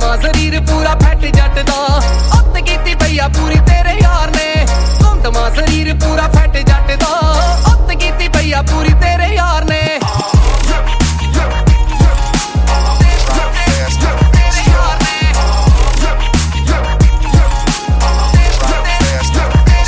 ਸਰੀਰ ਪੂਰਾ ਫੈਟ ਜੱਟ ਦਾ ਉੱਤ ਕੀਤੀ ਪਈ ਆ ਪੂਰੀ